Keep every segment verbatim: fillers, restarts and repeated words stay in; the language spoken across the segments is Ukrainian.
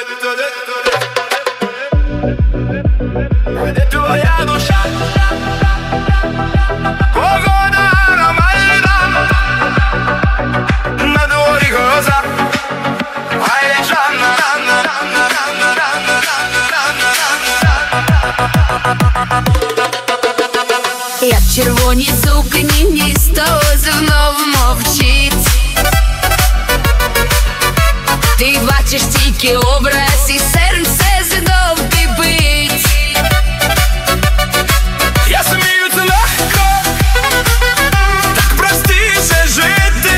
Де твоя душа? Погода нормальна, на дворі гроза. Ай, Жанна, Жанна, Жанна, Жанна, Жанна, Жанна, Жанна. Як в червоній сукні місто знов мовчить. Ти бачиш тільки образ і серце знов кипить. Я смію це легко, так простіше жити.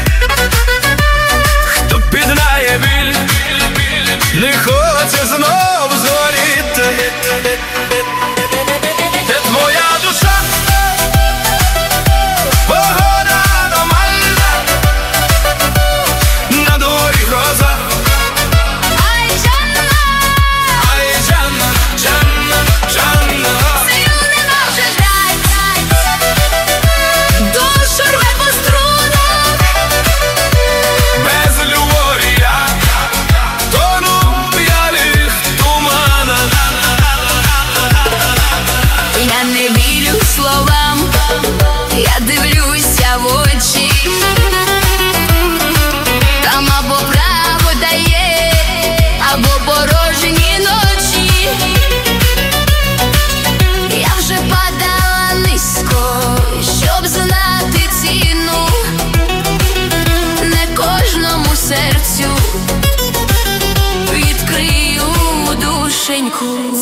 Хто піднає біль, не хоче знов згоріти. Де твоя душа? Погода нормальна, на дворі гроза. Ай, Жанна, Ай, Жанна, Жанна, Жанна. сил не може грать, душу рве по струнах. Без любові я тону в п'яних туманах. Я не вірю словам, я дивлюся в очі. Там або право дає, або порожні ночі. Я вже падала низько, щоб знати ціну. Не кожному серцю відкрию душеньку.